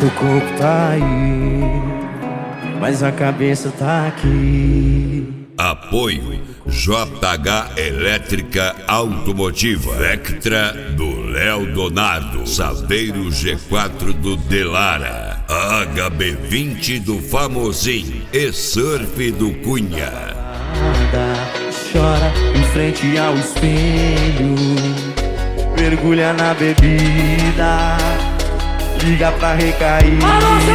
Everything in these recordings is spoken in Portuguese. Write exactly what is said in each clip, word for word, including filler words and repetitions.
Seu corpo tá aí, mas a cabeça tá aqui. Apoio J H Elétrica Automotiva, Vectra do Léo Donardo, Saveiro G quatro do Delara, H B vinte do Famosinho e Surf do Cunha. Chora em frente ao espelho, mergulha na bebida, liga pra recaída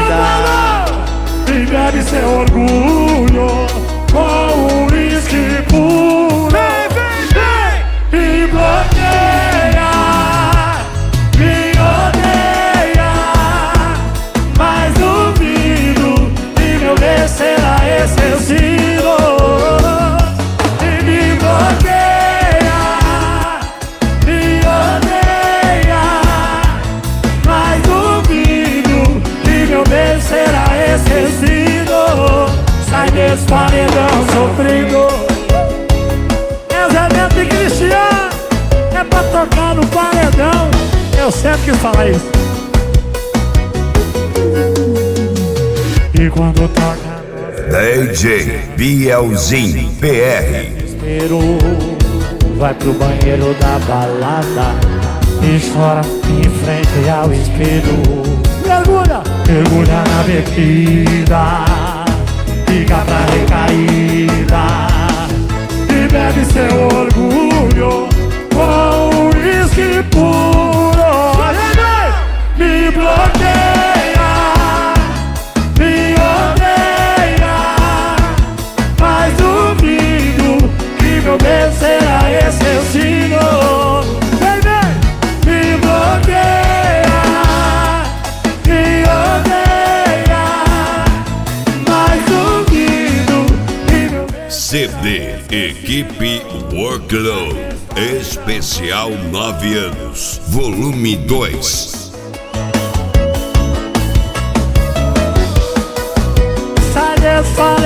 e bebe seu orgulho com o uísque puro. Vem, vem, vem! Me bloqueia, me odeia, mas duvido que meu bem será esquecido. E me bloqueia, me odeia, mas duvido que meu bem será esquecido. Sai desse paredão sofrido. É Zé Neto e Cristiano, é pra tocar no paredão. Eu sempre quis falar isso. E quando toca D J Bielzinho P R. Espero, vai pro banheiro da balada e chora em frente ao espelho. Mergulha, mergulha na bebida, liga pra recaída e bebe seu orgulho com o uísque puro. Me bloqueia, me odeia, mas duvido que meu bem será esquecido. Vem, vem! Me bloqueia, me odeia, mas duvido que meu bem... C D Equipe Workload Especial nove anos, Volume dois. Sai desse